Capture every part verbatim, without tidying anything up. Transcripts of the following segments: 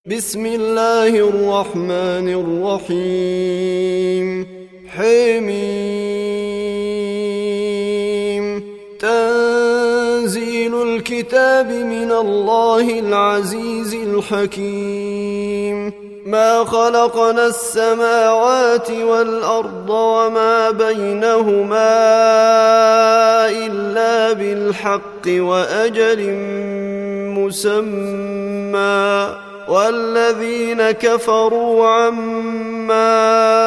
بسم الله الرحمن الرحيم. حميم. تنزيل الكتاب من الله العزيز الحكيم. ما خلقنا السماوات والأرض وما بينهما إلا بالحق وأجل مسمى، والذين كفروا عما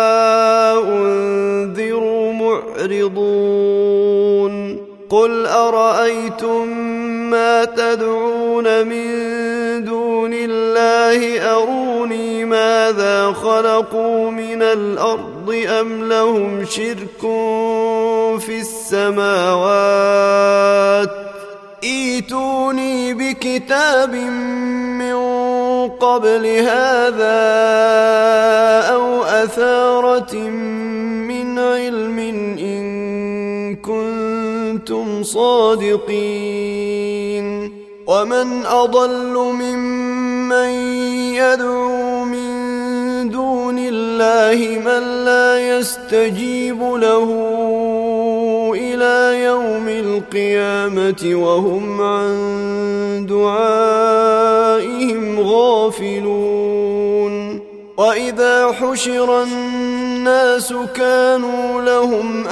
أنذروا معرضون. قل أرأيتم ما تدعون من دون الله أروني ماذا خلقوا من الأرض أم لهم شرك في السماوات، ائتوني بكتاب من قبل هذا أو أثارة من علم إن كنتم صادقين. ومن أضل ممن يدعو من دون الله من لا يستجيب له إلى يوم القيامة وهم عن دعائهم غافلون. وإذا حشر الناس كانوا لهم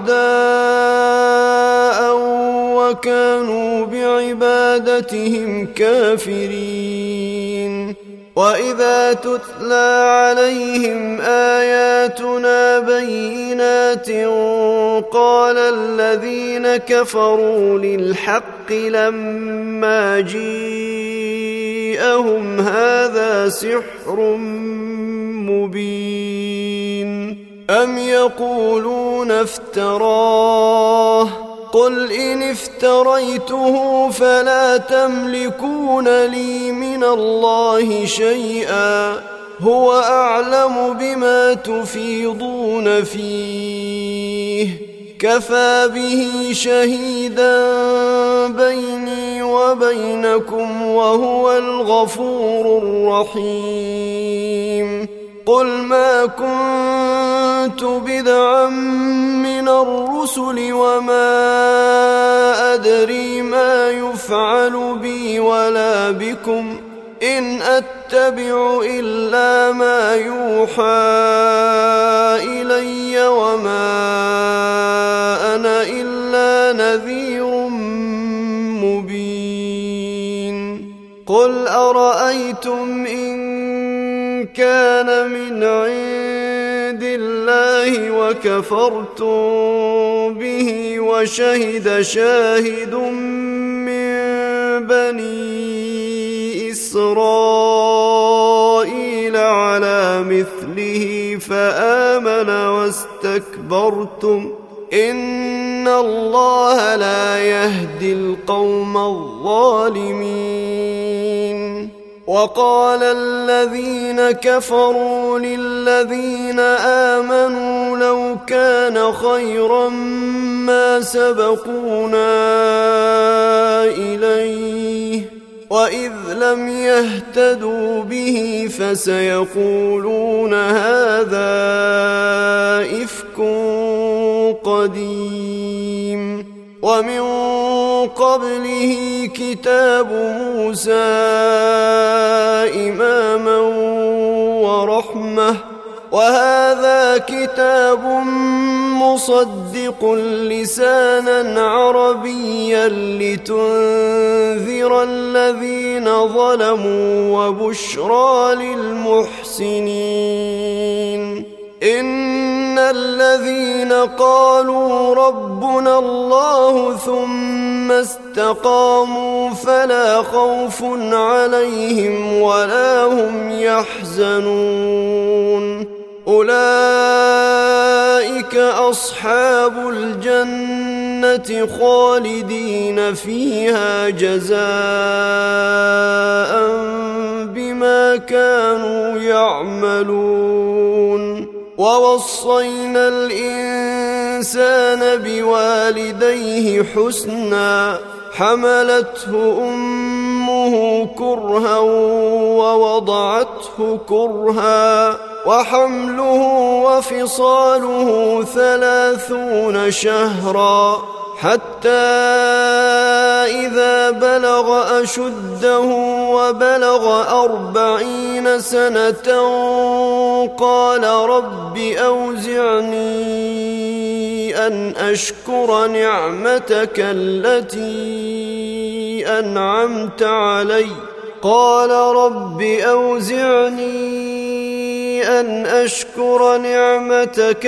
أعداء وكانوا بعبادتهم كافرين. وإذا تتلى عليهم آياتنا بينات قال الذين كفروا للحق لما جيءهم هذا سحر مبين. أم يقولون افتراه، قل إن افتريته فلا تملكون لي من الله شيئا، هو أعلم بما تفيضون فيه، كفى به شهيدا بيني وبينكم وهو الغفور الرحيم. قل ما كنت بدعا من الرسل وما أدري ما يفعل بي ولا بكم، إن أتبع إلا ما يوحى إلي وما أنا إلا نذير مبين. قل أرأيتم إن كان من عند الله وكفرتم به وشهد شاهد من بني إسرائيل على مثله فآمن واستكبرتم إن الله لا يهدي القوم الظالمين. وقال الذين كفروا للذين آمنوا لو كان خيرا ما سبقونا إليه، وإذ لم يهتدوا به فسيقولون هذا إفك قديم. ومن قبله كتاب موسى إماما ورحمة، وهذا كتاب مصدق لسانا عربيا لتنذر الذين ظلموا وبشرى للمحسنين. إن الذين قالوا ربنا الله ثم استقاموا فلا خوف عليهم ولا هم يحزنون، أولئك أصحاب الجنة خالدين فيها جزاء بما كانوا يعملون. ووصينا الإنسان بوالديه حسنا، حملته أمه كرها ووضعته كرها وحمله وفصاله ثلاثون شهرا حتى إذا بلغ أشده وبلغ أربعين سنة قال رب أوزعني أن أشكر نعمتك التي أنعمت علي قال رب أوزعني أن أشكر نعمتك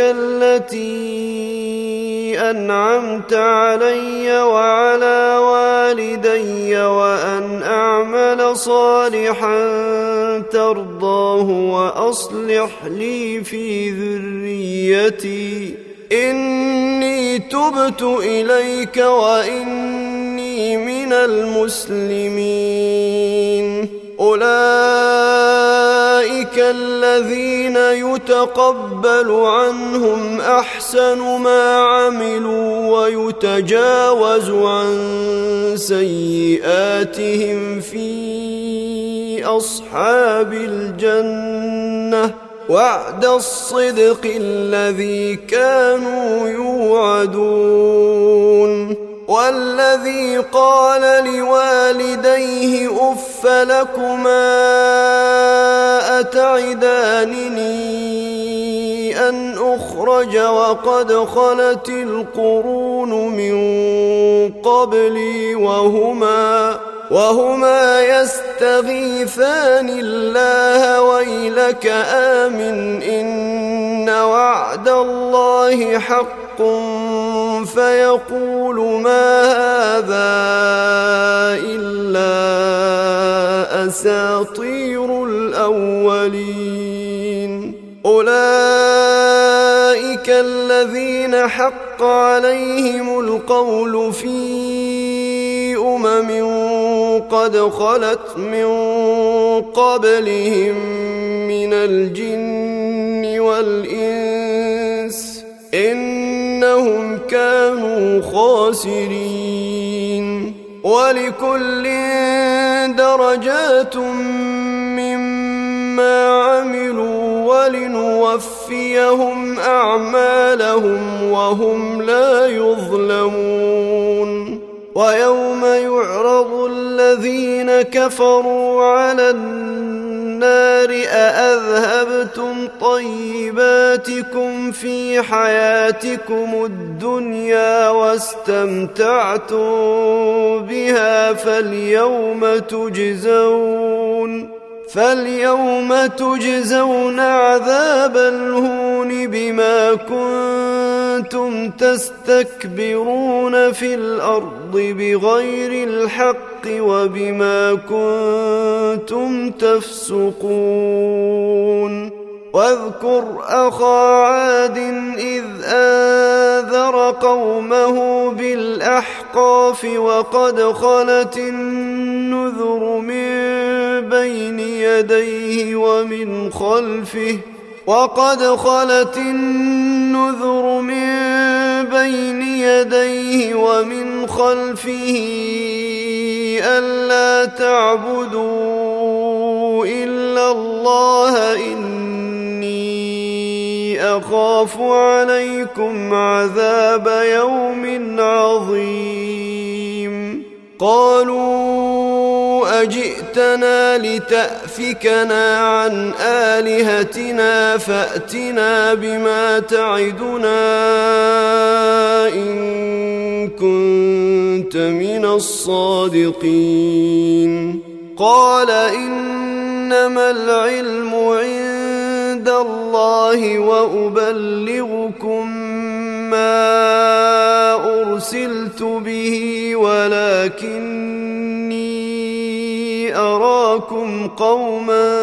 التي أنعمت علي وعلى والدي وأن أعمل صالحا ترضاه وأصلح لي في ذريتي إني تبت إليك وإني من المسلمين أولئك الذين يتقبل عنهم أحسن ما عملوا ويتجاوز عن سيئاتهم في أصحاب الجنة وعد الصدق الذي كانوا يوعدون والذي قال لوالديه أف لكما أتعدانني أن أخرج وقد خلت القرون من قبلي وهما وهما يستغيثان الله ويلك آمن إن وعد الله حق فيقول ما هذا إلا أساطير الأولين أولئك الذين حق عليهم القول في أمم قد خلت من قبلهم من الجن والإنس إنهم كانوا خاسرين ولكل درجات مما عملوا ولنوفيهم أعمالهم وهم لا يظلمون ويوم يعرض الذين كفروا على النار أأذهبتم طيباتكم في حياتكم الدنيا واستمتعتم بها فاليوم تجزون فاليوم تجزون عذاب الهون بما كنتم تستكبرون في الأرض بغير الحق وبما كنتم تفسقون واذكر أخا عاد إذ أنذر قومه بالأحقاف وقد خلت النذر من بين يديه ومن خلفه وقد خلت النذر من بين يديه ومن خلفه ألا تعبدوا إلا الله إني أخاف عليكم عذاب يوم عظيم قالوا أجئتنا لتأفكنا عن آلهتنا فأتنا بما تعدنا إن كنت من الصادقين قال إنما العلم عند الله وأبلغكم ما أرسلت به ولكني أراكم قوما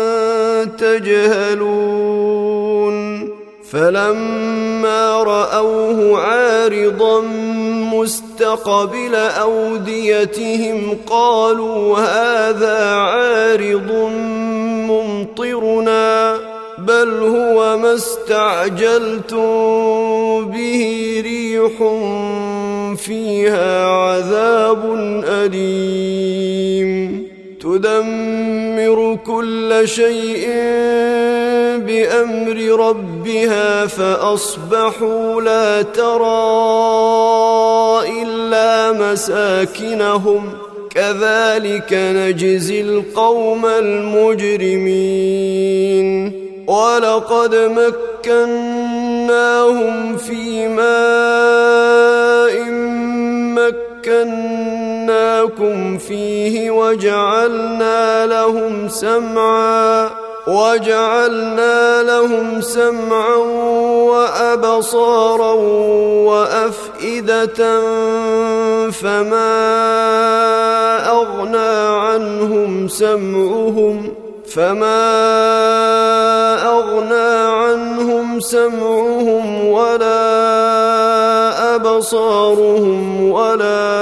تجهلون فلما رأوه عارضا مستقبل أوديتهم قالوا هذا عارض ممطرنا بل هو ما استعجلتم به ريح فيها عذاب أليم تدمر كل شيء بأمر ربها فأصبحوا لا ترى إلا مساكنهم كذلك نجزي القوم المجرمين ولقد مكناهم في ماء مكناكم فيه وجعلنا لهم سمعا وجعلنا لهم سمعا وأبصارا وأفئدة فما أغنى عنهم سمعهم فما أغنى عنهم سمعهم ولا أبصارهم ولا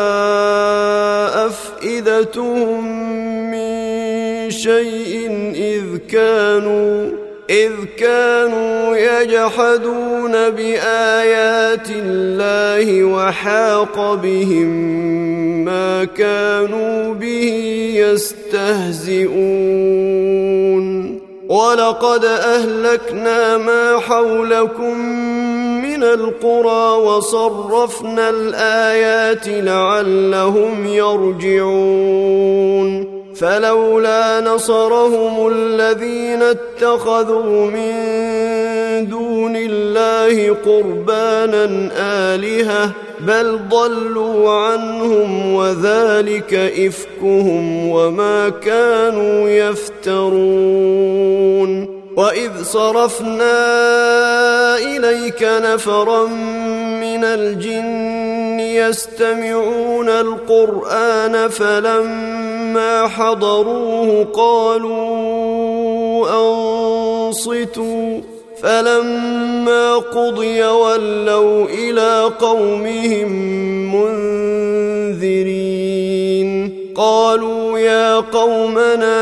أفئدتهم من شيء إذ كانوا إذ كانوا يجحدون بآيات الله وحاق بهم ما كانوا به يستهزئون ولقد أهلكنا ما حولكم من القرى وصرفنا الآيات لعلهم يرجعون فلولا نصرهم الذين اتخذوا من دون الله قربانا آلهة بل ضلوا عنهم وذلك إفكهم وما كانوا يفترون وإذ صرفنا إليك نفرا من الجن يستمعون القرآن فلما حضروه قالوا أنصتوا فلما قضي ولوا إلى قومهم منذرين قالوا يا قومنا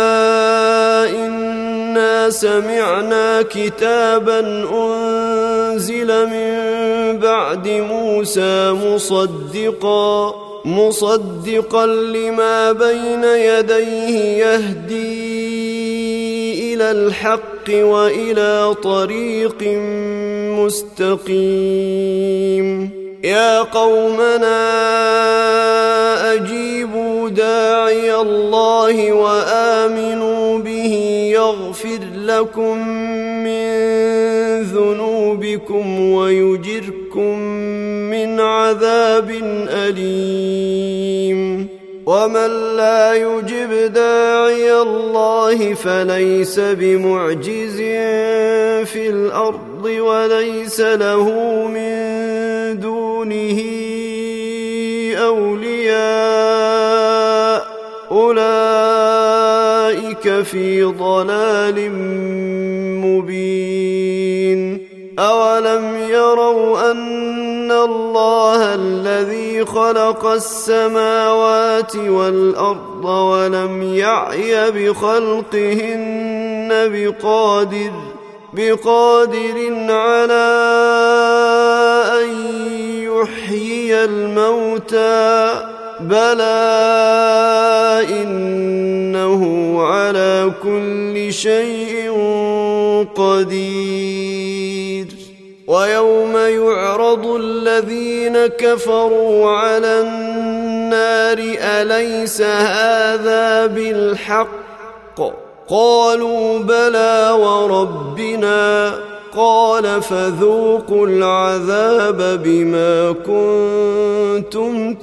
إنا سمعنا كتابا أنزل من بعد موسى مصدقا مصدقا لما بين يديه يهدي إلى الحق وإلى طريق مستقيم يا قومنا أجيبوا داعي الله وآمنوا به يغفر لكم من ذنوبكم ويجركم من عذاب أليم ومن لا يجب داعي الله فليس بمعجز في الأرض وليس له من دونه أولياء أولئك في ضلال مبين أولم يروا أن الله الذي خلق السماوات والأرض ولم يعي بخلقهن بقادر بقادر على أن يحيي الموتى بلى إنه على كل شيء قدير ويوم يعرض الذين كفروا على النار أليس هذا بالحق قالوا بلى وربنا قال فذوقوا العذاب بما كنتم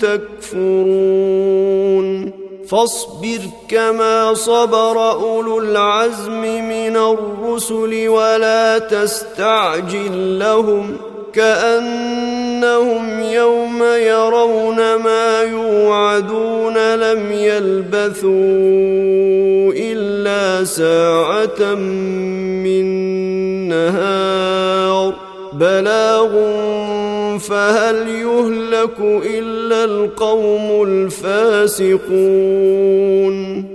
تكفرون فاصبر كما صبر أولو العزم من الرسل ولا تستعجل لهم كأنهم يوم يرون ما يوعدون لم يلبثوا إلا ساعة من نهار بلاغ فهل يهلك إلا القوم الفاسقون